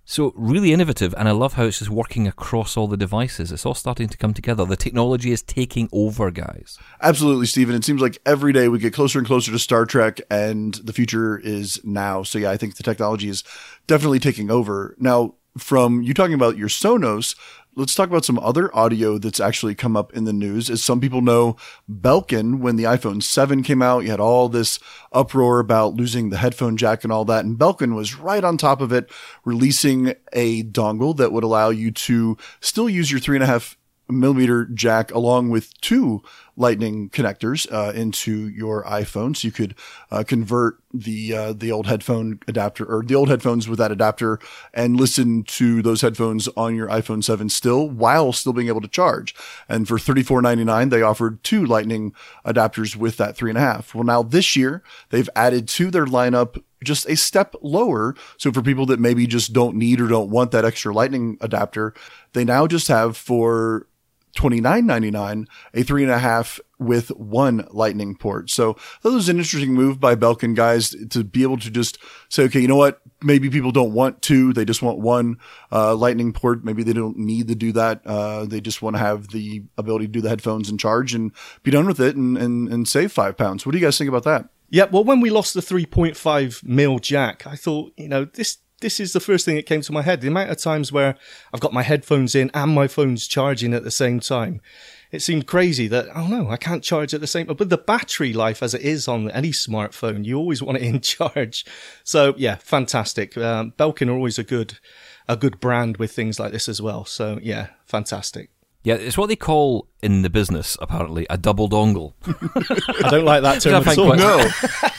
So really innovative, and I love how it's just working across all the devices. It's all starting to come together. The technology is taking over, guys. Absolutely, Stephen. It seems like every day we get closer and closer to Star Trek, and the future is now. So yeah, I think the technology is definitely taking over. Now, from you talking about your Sonos, let's talk about some other audio that's actually come up in the news. As some people know, Belkin, when the iPhone seven came out, you had all this uproar about losing the headphone jack and all that. And Belkin was right on top of it, releasing a dongle that would allow you to still use your three and a half millimeter jack along with two lightning connectors uh, into your iPhone. So you could uh, convert the uh, the old headphone adapter or the old headphones with that adapter and listen to those headphones on your iPhone seven still while still being able to charge. And for thirty-four ninety-nine, they offered two lightning adapters with that three and a half. Well, now this year they've added to their lineup just a step lower. So for people that maybe just don't need or don't want that extra lightning adapter, they now just have for twenty-nine ninety-nine a three and a half with one lightning port. So that was an interesting move by Belkin, guys, to be able to just say, okay, you know what? Maybe people don't want two. They just want one uh, lightning port. Maybe they don't need to do that. Uh, they just want to have the ability to do the headphones and charge and be done with it and, and, and save five pounds. What do you guys think about that? Yeah, well, when we lost the three point five mil jack, I thought, you know, this this is the first thing that came to my head. The amount of times where I've got my headphones in and my phone's charging at the same time. It seemed crazy that, oh no, I can't charge at the same time. But the battery life as it is on any smartphone, you always want it in charge. So yeah, fantastic. Um, Belkin are always a good, a good brand with things like this as well. So yeah, fantastic. Yeah, it's what they call in the business, apparently, a double dongle. I don't like that term at all. No.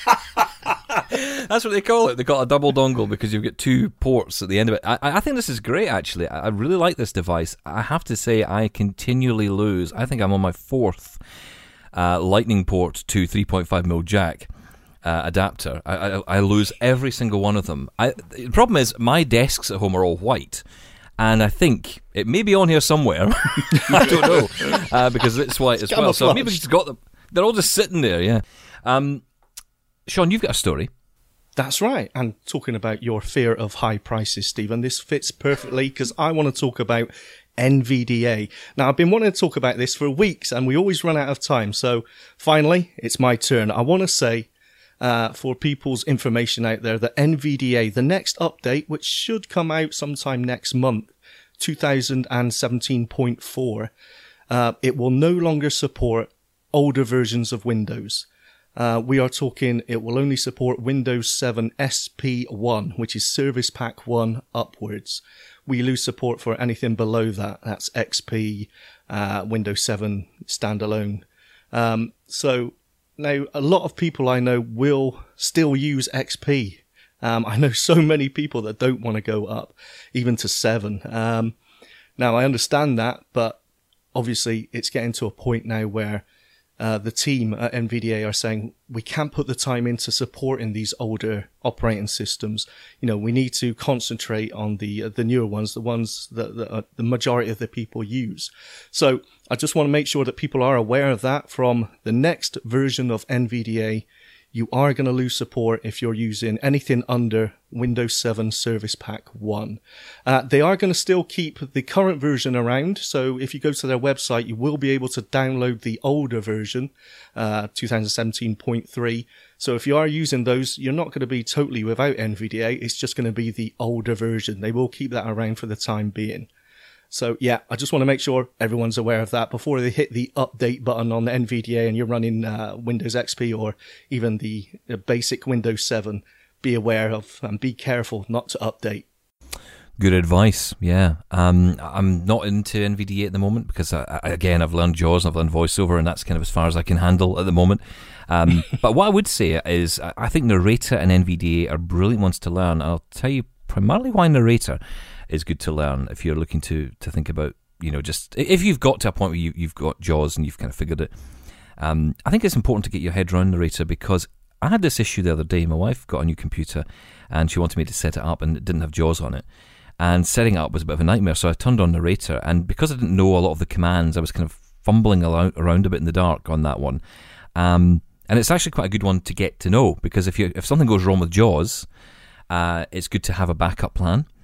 That's what they call it. They call it a double dongle because you've got two ports at the end of it. I, I think this is great, actually. I really like this device. I have to say, I continually lose. I think I'm on my fourth uh, lightning port to three point five mil jack uh, adapter. I, I, I lose every single one of them. I, the problem is, my desks at home are all white. And I think it may be on here somewhere. I don't know. Uh, because it's white it's as well. So maybe it's got them. They're all just sitting there, yeah. Um, Sean, you've got a story. That's right. And talking about your fear of high prices, Stephen, this fits perfectly because I want to talk about N V D A. Now, I've been wanting to talk about this for weeks and we always run out of time. So finally, it's my turn. I want to say, uh, for people's information out there, that N V D A, the next update, which should come out sometime next month, two thousand seventeen point four, uh, it will no longer support older versions of Windows. Uh, we are talking, it will only support Windows seven S P one, which is Service Pack one upwards. We lose support for anything below that. That's X P, uh, Windows seven standalone. Um, so now a lot of people I know will still use X P. Um, I know so many people that don't want to go up even to seven. Um, now I understand that, but obviously it's getting to a point now where Uh, the team at N V D A are saying we can't put the time into supporting these older operating systems. You know, we need to concentrate on the uh, the newer ones, the ones that, that uh, the majority of the people use. So I just want to make sure that people are aware of that. From the next version of N V D A, you are going to lose support if you're using anything under Windows seven Service Pack one. Uh, they are going to still keep the current version around, so if you go to their website, you will be able to download the older version, uh, two thousand seventeen point three. So if you are using those, you're not going to be totally without N V D A, it's just going to be the older version. They will keep that around for the time being. So yeah, I just want to make sure everyone's aware of that before they hit the update button on the N V D A and you're running uh, Windows X P or even the, the basic Windows seven. Be aware of and be careful not to update. Good advice, yeah. Um, I'm not into N V D A at the moment because, I, I, again, I've learned JAWS and I've learned VoiceOver and that's kind of as far as I can handle at the moment. Um, but what I would say is I think Narrator and N V D A are brilliant ones to learn. I'll tell you primarily why Narrator is good to learn if you're looking to, to think about, you know, just if you've got to a point where you, you've got JAWS and you've kind of figured it. Um, I think it's important to get your head around Narrator because I had this issue the other day. My wife got a new computer and she wanted me to set it up and it didn't have JAWS on it. And setting it up was a bit of a nightmare, so I turned on Narrator. And because I didn't know a lot of the commands, I was kind of fumbling around a bit in the dark on that one. Um, and it's actually quite a good one to get to know because if you if something goes wrong with JAWS, uh, it's good to have a backup plan.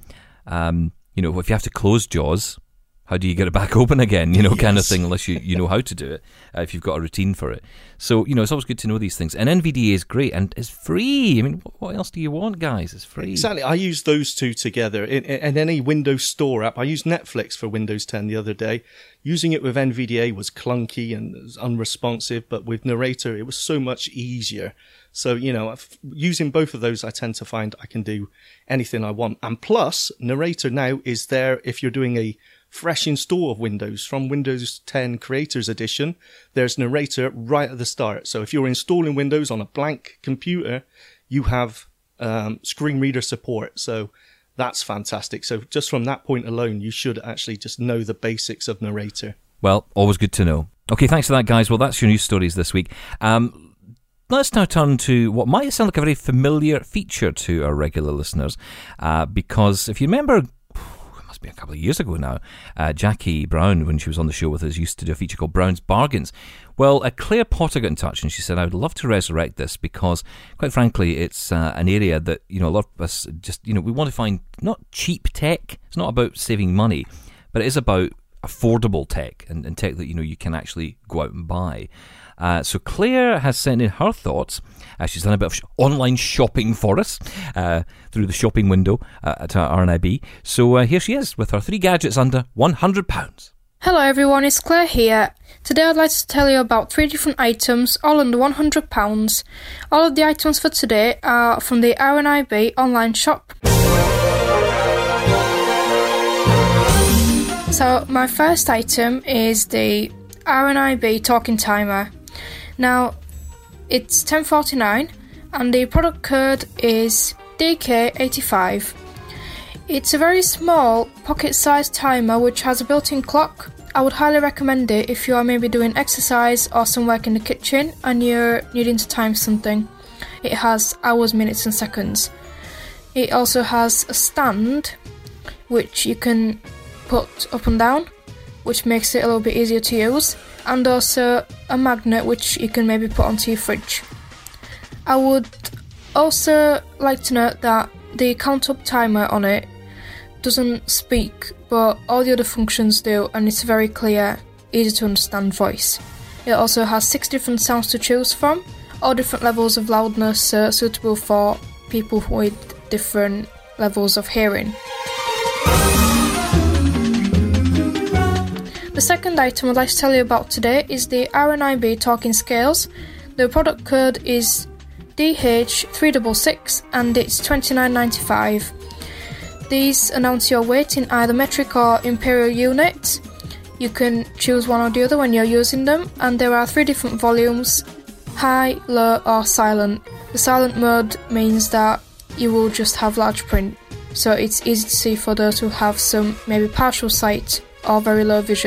Um, you know, if you have to close JAWS, how do you get it back open again? You know, Yes. kind of thing, unless you, you know how to do it, uh, if you've got a routine for it. So, you know, it's always good to know these things. And N V D A is great, and it's free. I mean, what, what else do you want, guys? It's free. Exactly. I use those two together. In, in any Windows Store app, I used Netflix for Windows ten the other day. Using it with N V D A was clunky and was unresponsive, but with Narrator, it was so much easier. So, you know, f- using both of those, I tend to find I can do anything I want. And plus, Narrator now is there if you're doing a fresh install of Windows from Windows ten Creators Edition. There's Narrator right at the start. So if you're installing Windows on a blank computer, you have um, screen reader support. So that's fantastic. So just from that point alone, you should actually just know the basics of Narrator. Well, always good to know. Okay, thanks for that, guys. Well, that's your news stories this week. Um, let's now turn to what might sound like a very familiar feature to our regular listeners. Uh, because if you remember, a couple of years ago now, uh, Jackie Brown, when she was on the show with us, used to do a feature called Brown's Bargains. Well, uh, Claire Potter got in touch and she said, I would love to resurrect this because, quite frankly, it's uh, an area that, you know, a lot of us just, you know, we want to find not cheap tech. It's not about saving money, but it is about affordable tech and, and tech that, you know, you can actually go out and buy. Uh, so Claire has sent in her thoughts. Uh, she's done a bit of sh- online shopping for us uh, through the shopping window uh, at our R N I B. So uh, here she is with her three gadgets under one hundred pounds. Hello everyone, it's Claire here. Today I'd like to tell you about three different items, all under one hundred pounds. All of the items for today are from the R N I B online shop. So my first item is the R N I B talking timer. Now, it's ten forty-nine and the product code is D K eighty-five. It's a very small pocket-sized timer which has a built-in clock. I would highly recommend it if you are maybe doing exercise or some work in the kitchen and you're needing to time something. It has hours, minutes and seconds. It also has a stand which you can put up and down, which makes it a little bit easier to use, and also a magnet which you can maybe put onto your fridge. I would also like to note that the count up timer on it doesn't speak, but all the other functions do, and it's a very clear, easy to understand voice. It also has six different sounds to choose from, all different levels of loudness, uh, suitable for people with different levels of hearing. The second item I'd like to tell you about today is the R N I B talking scales. The product code is D H three six six and it's twenty-nine ninety-five. These announce your weight in either metric or imperial units. You can choose one or the other when you're using them, and there are three different volumes: high, low or silent. The silent mode means that you will just have large print, so it's easy to see for those who have some maybe partial sight or very low vision.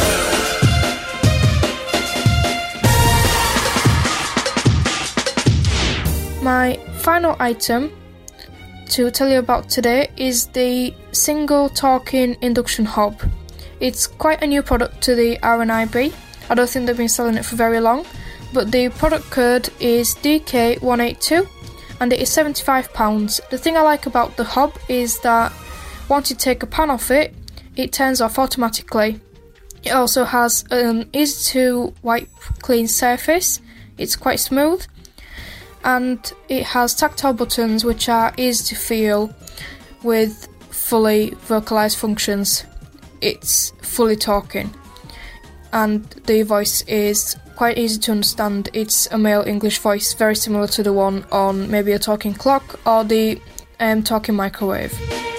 My final item to tell you about today is the single talking induction hob. It's quite a new product to the R N I B. I don't think they've been selling it for very long, but the product code is D K one eighty-two and it is seventy-five pounds. The thing I like about the hob is that once you take a pan off it, it turns off automatically. It also has an easy to wipe clean surface. It's quite smooth, and it has tactile buttons which are easy to feel with fully vocalized functions. It's fully talking, and the voice is quite easy to understand. It's a male English voice, very similar to the one on maybe a talking clock or the um, talking microwave.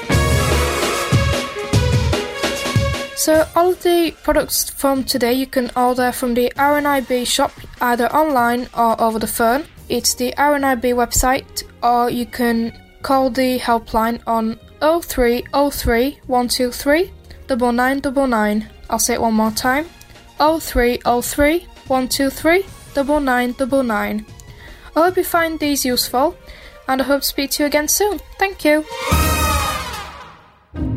So all of the products from today you can order from the R N I B shop, either online or over the phone. It's the R N I B website, or you can call the helpline on oh three oh three, one two three, nine nine nine nine. I'll say it one more time: oh three oh three, one two three, nine nine nine nine. I hope you find these useful, and I hope to speak to you again soon. Thank you.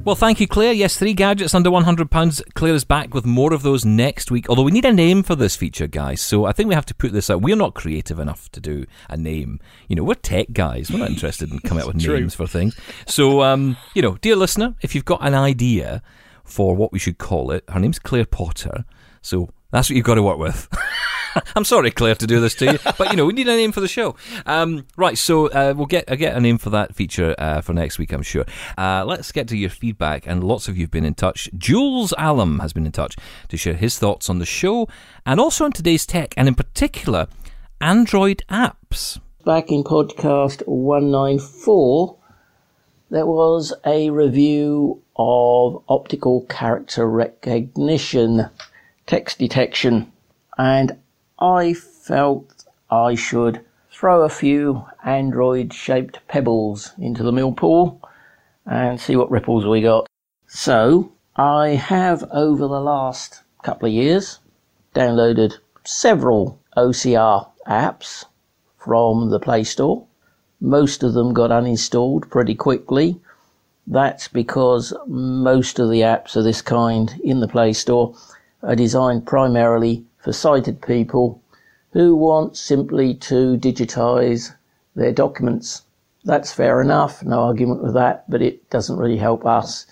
Well, thank you, Claire. Yes, three gadgets under one hundred pounds. Claire is back with more of those next week. Although we need a name for this feature, guys. So I think we have to put this out. We're not creative enough to do a name. You know, we're tech guys. We're not interested in coming up with True. names for things. So, um, you know, dear listener, if you've got an idea for what we should call it, her name's Claire Potter. So that's what you've got to work with. I'm sorry, Claire, to do this to you, but, you know, we need a name for the show. Um, right, so uh, we'll get I'll get a name for that feature uh, for next week, I'm sure. Uh, let's get to your feedback, and lots of you have been in touch. Jules Allam has been in touch to share his thoughts on the show and also on today's tech, and in particular, Android apps. Back in podcast one ninety-four, there was a review of optical character recognition, text detection, and I felt I should throw a few Android-shaped pebbles into the mill pool and see what ripples we got. So, I have over the last couple of years downloaded several O C R apps from the Play Store. Most of them got uninstalled pretty quickly. That's because most of the apps of this kind in the Play Store are designed primarily for sighted people who want simply to digitize their documents. That's fair enough, no argument with that, but it doesn't really help us.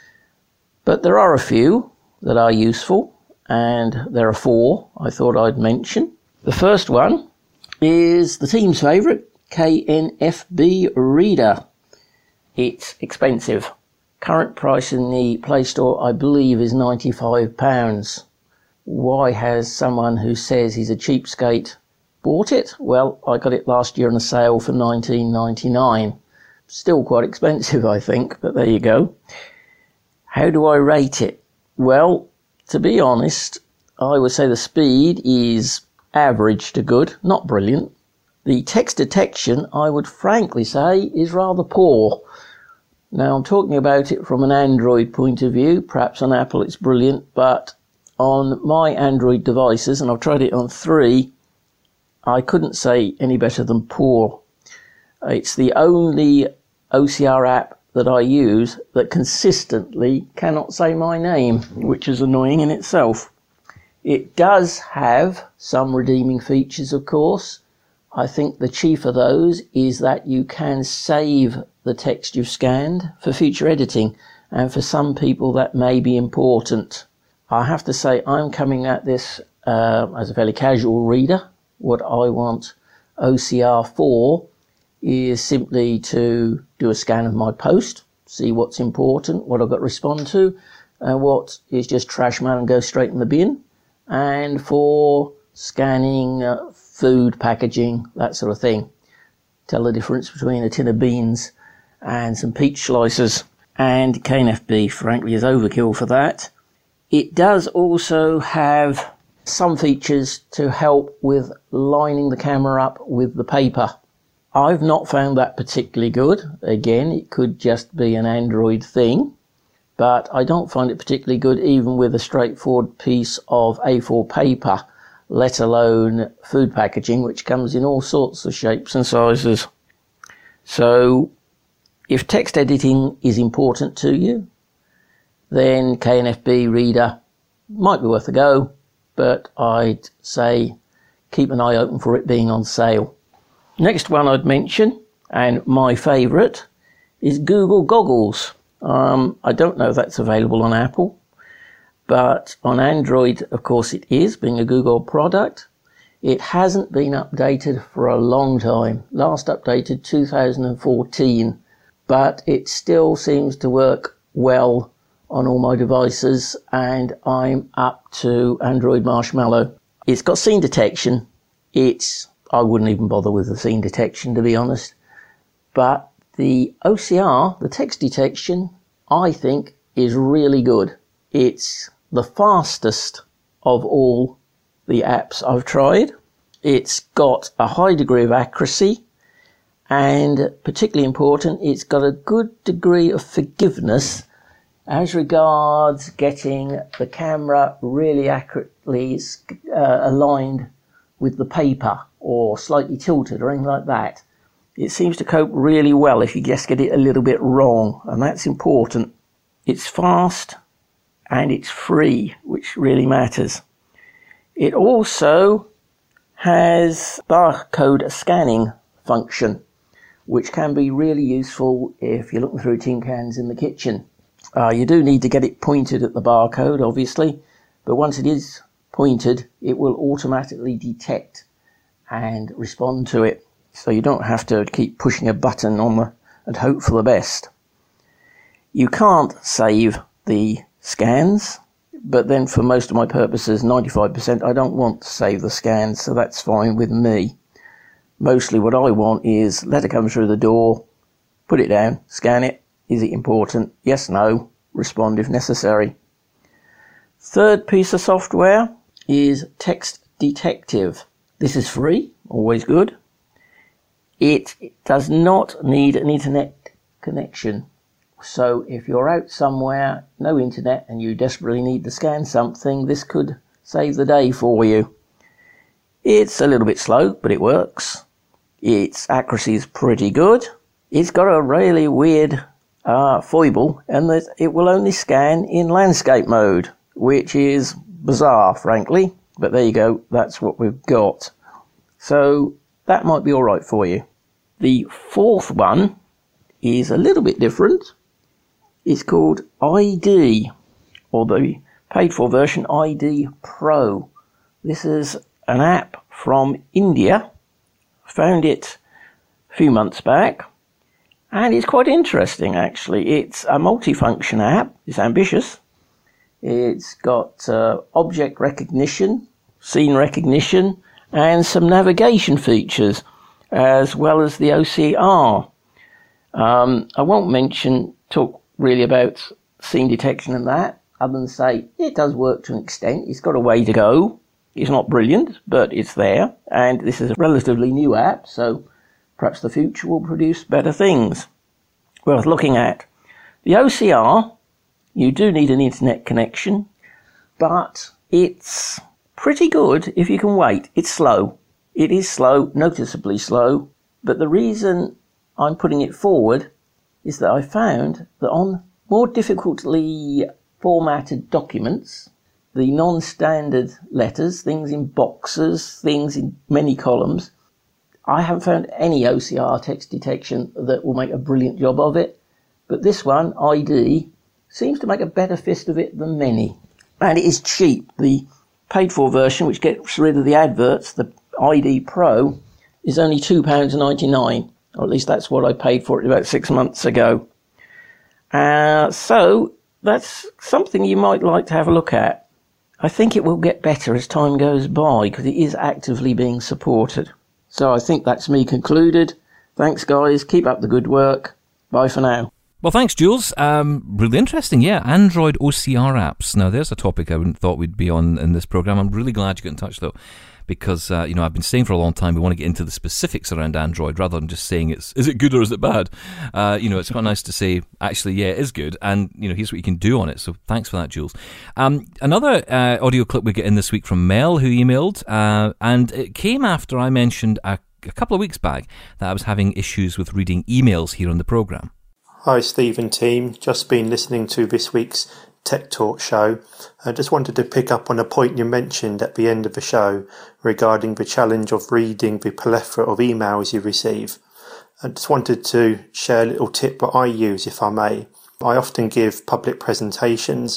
But there are a few that are useful, and there are four I thought I'd mention. The first one is the team's favourite, K N F B Reader. It's expensive. Current price in the Play Store, I believe, is ninety-five pounds. Why has someone who says he's a cheapskate bought it? Well, I got it last year on a sale for nineteen ninety-nine. Still quite expensive, I think, but there you go. How do I rate it? Well, to be honest, I would say the speed is average to good, not brilliant. The text detection, I would frankly say, is rather poor. Now, I'm talking about it from an Android point of view. Perhaps on Apple it's brilliant, but on my Android devices, and I've tried it on three, I couldn't say any better than poor. It's the only O C R app that I use that consistently cannot say my name, which is annoying in itself. It does have some redeeming features, of course. I think the chief of those is that you can save the text you've scanned for future editing, and for some people that may be important. I have to say I'm coming at this uh, as a fairly casual reader. What I want O C R for is simply to do a scan of my post, see what's important, what I've got to respond to, and what is just trash mail and go straight in the bin. And for scanning uh, food packaging, that sort of thing. Tell the difference between a tin of beans and some peach slices. And K N F B, frankly, is overkill for that. It does also have some features to help with lining the camera up with the paper. I've not found that particularly good. Again, it could just be an Android thing, but I don't find it particularly good even with a straightforward piece of A four paper, let alone food packaging, which comes in all sorts of shapes and sizes. So, if text editing is important to you, then K N F B Reader might be worth a go, but I'd say keep an eye open for it being on sale. Next one I'd mention, and my favourite, is Google Goggles. Um, I don't know if that's available on Apple, but on Android, of course it is, being a Google product. It hasn't been updated for a long time. Last updated two thousand fourteen, but it still seems to work well on all my devices, and I'm up to Android Marshmallow. It's got scene detection. It's, I wouldn't even bother with the scene detection, to be honest. But the O C R, the text detection, I think is really good. It's the fastest of all the apps I've tried. It's got a high degree of accuracy, and particularly important, it's got a good degree of forgiveness as regards getting the camera really accurately uh, aligned with the paper or slightly tilted or anything like that. It seems to cope really well if you just get it a little bit wrong, and that's important. it's fast, and it's free, which really matters. It also has barcode scanning function, which can be really useful if you're looking through tin cans in the kitchen. Uh, you do need to get it pointed at the barcode, obviously, but once it is pointed, it will automatically detect and respond to it. So you don't have to keep pushing a button on the and hope for the best. You can't save the scans, but then for most of my purposes, ninety-five percent, I don't want to save the scans, so that's fine with me. Mostly what I want is let it come through the door, put it down, scan it. Is it important? Yes, no. Respond if necessary. Third piece of software is Text Detective. This is free, always good. It does not need an internet connection. So if you're out somewhere, no internet, and you desperately need to scan something, this could save the day for you. It's a little bit slow, but it works. Its accuracy is pretty good. It's got a really weird uh, foible, and that it will only scan in landscape mode, which is bizarre, frankly. But there you go, that's what we've got. So that might be all right for you. The fourth one is a little bit different. It's called I D, or the paid-for version I D Pro. This is an app from India. Found it a few months back, and it's quite interesting, actually. It's a multifunction app. It's ambitious. It's got uh, object recognition, scene recognition, and some navigation features, as well as the O C R. Um, I won't mention, talk really about scene detection and that, other than say it does work to an extent. It's got a way to go. It's not brilliant, but it's there. And this is a relatively new app, so perhaps the future will produce better things. Worth looking at. The O C R, you do need an internet connection, but it's pretty good if you can wait. It's slow. It is slow, noticeably slow, but the reason I'm putting it forward is that I found that on more difficultly formatted documents, the non-standard letters, things in boxes, things in many columns, I haven't found any O C R text detection that will make a brilliant job of it. But this one, I D, seems to make a better fist of it than many. And it is cheap. The paid-for version, which gets rid of the adverts, the I D Pro, is only two pounds ninety-nine. Or at least that's what I paid for it about six months ago. Uh, so that's something you might like to have a look at. I think it will get better as time goes by because it is actively being supported. So I think that's me concluded. Thanks, guys. Keep up the good work. Bye for now. Well, thanks, Jules. Um, really interesting, yeah. Android O C R apps. Now, there's a topic I wouldn't thought we'd be on in this program. I'm really glad you got in touch, though, because uh, you know, I've been saying for a long time we want to get into the specifics around Android rather than just saying it's is it good or is it bad. Uh, you know, it's quite nice to say actually, yeah, it is good, and you know, here's what you can do on it. So thanks for that, Jules. Um, another uh, audio clip we get in this week from Mel, who emailed, uh, and it came after I mentioned a, a couple of weeks back that I was having issues with reading emails here on the program. Hi Steve and team, just been listening to this week's Tech Talk show. I just wanted to pick up on a point you mentioned at the end of the show regarding the challenge of reading the plethora of emails you receive. I just wanted to share a little tip that I use, if I may. I often give public presentations,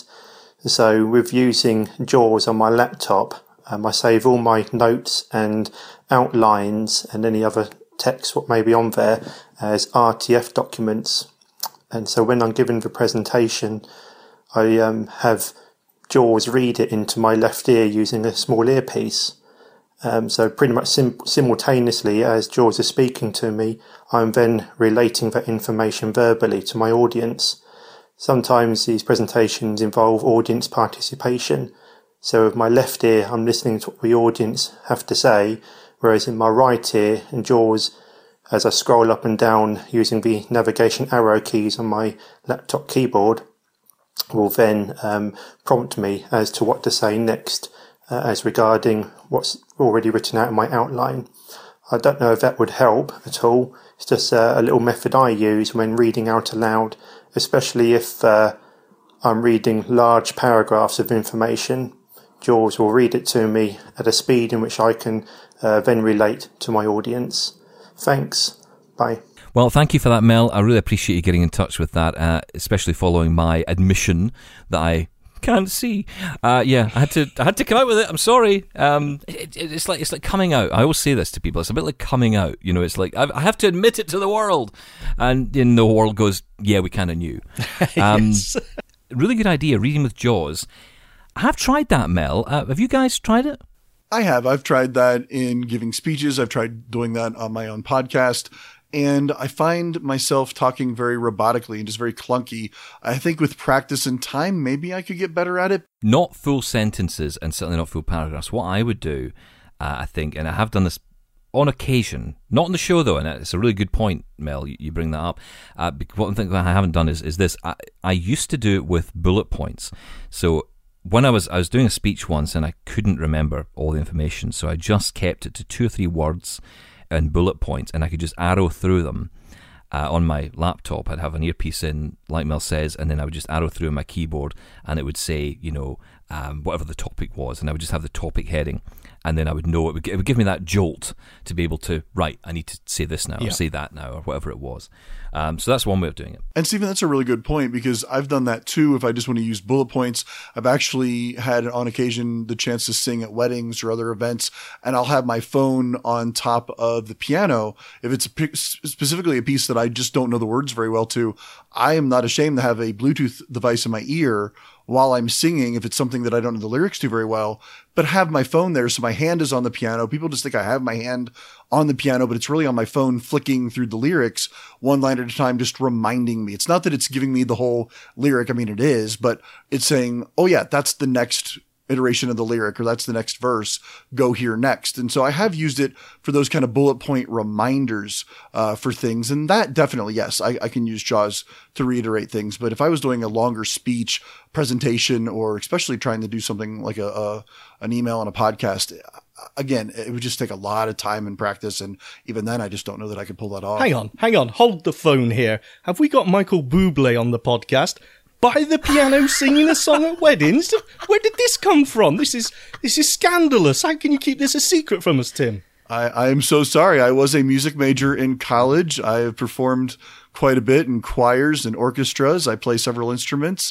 so with using JAWS on my laptop, um, I save all my notes and outlines and any other text what may be on there as R T F documents. And so when I'm giving the presentation, I um, have JAWS read it into my left ear using a small earpiece. Um, so pretty much sim- simultaneously as JAWS is speaking to me, I'm then relating that information verbally to my audience. Sometimes these presentations involve audience participation. So with my left ear, I'm listening to what the audience have to say, whereas in my right ear, in JAWS, as I scroll up and down using the navigation arrow keys on my laptop keyboard, will then um, prompt me as to what to say next uh, as regarding what's already written out in my outline. I don't know if that would help at all. It's just uh, a little method I use when reading out aloud, especially if uh, I'm reading large paragraphs of information, Jaws will read it to me at a speed in which I can uh, then relate to my audience. Thanks. Bye. Well, thank you for that, Mel. I really appreciate you getting in touch with that, uh, especially following my admission that I can't see. Uh, yeah, I had to. I had to come out with it. I'm sorry. Um, it, it, it's like it's like coming out. I always say this to people. It's a bit like coming out. You know, it's like I, I have to admit it to the world, and then the world goes, "Yeah, we kind of knew." Um, Yes. Really good idea. Reading with Jaws. I have tried that, Mel. Uh, have you guys tried it? I have. I've tried that in giving speeches. I've tried doing that on my own podcast. And I find myself talking very robotically and just very clunky. I think with practice and time, maybe I could get better at it. Not full sentences and certainly not full paragraphs. What I would do, uh, I think, and I have done this on occasion, not on the show though, and it's a really good point, Mel, you, you bring that up. Uh, one thing that I haven't done is, is this. I, I used to do it with bullet points. So when I was I was doing a speech once and I couldn't remember all the information, so I just kept it to two or three words and bullet points, and I could just arrow through them uh, on my laptop. I'd have an earpiece in, like Mel says, and then I would just arrow through my keyboard, and it would say, you know, um, whatever the topic was, and I would just have the topic heading, and then I would know, it would, it would give me that jolt to be able to, right, I need to say this now, Yeah. or say that now, or whatever it was. Um, so that's one way of doing it. And Stephen, that's a really good point, because I've done that too. If I just want to use bullet points, I've actually had on occasion the chance to sing at weddings or other events, and I'll have my phone on top of the piano. If it's a, pic- specifically a piece that I just don't know the words very well to, I am not ashamed to have a Bluetooth device in my ear while I'm singing, if it's something that I don't know the lyrics to very well, but have my phone there so my hand is on the piano. People just think I have my hand on the piano, but it's really on my phone flicking through the lyrics one line at a time, just reminding me. It's not that it's giving me the whole lyric. I mean, it is, but it's saying, oh yeah, that's the next iteration of the lyric, or that's the next verse, go here next. And so I have used it for those kind of bullet point reminders uh, for things. And that definitely, yes, I, I can use Jaws to reiterate things. But if I was doing a longer speech presentation, or especially trying to do something like a, a an email on a podcast, again, it would just take a lot of time and practice. And even then, I just don't know that I could pull that off. Hang on, hang on, hold the phone here. Have we got Michael Bublé on the podcast? By the piano singing a song at weddings? Where did this come from? This is this is scandalous. How can you keep this a secret from us, Tim? I, I am so sorry. I was a music major in college. I have performed quite a bit in choirs and orchestras. I play several instruments.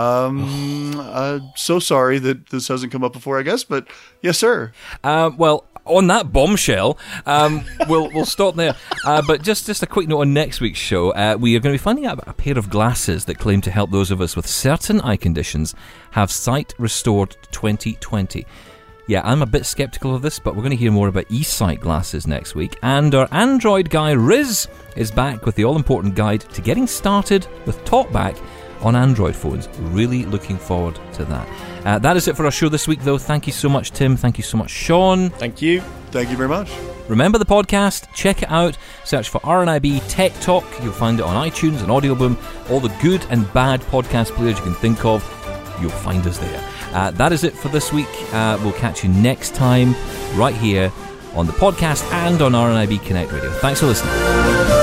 Um, uh, so sorry that this hasn't come up before, I guess, but yes, sir. Uh, well, on that bombshell, um, we'll we'll stop there. Uh, but just, just a quick note on next week's show. Uh, we are going to be finding out about a pair of glasses that claim to help those of us with certain eye conditions have sight restored to twenty twenty. Yeah, I'm a bit sceptical of this, but we're going to hear more about eSight glasses next week. And our Android guy, Riz, is back with the all-important guide to getting started with TalkBack on Android phones. Really looking forward to that. Uh, that is it for our show this week, though. Thank you so much, Tim. Thank you so much, Sean. Thank you. Thank you very much. Remember the podcast? Check it out. Search for R N I B Tech Talk. You'll find it on iTunes and Audioboom. All the good and bad podcast players you can think of, you'll find us there. Uh, that is it for this week. Uh, we'll catch you next time right here on the podcast and on R N I B Connect Radio. Thanks for listening.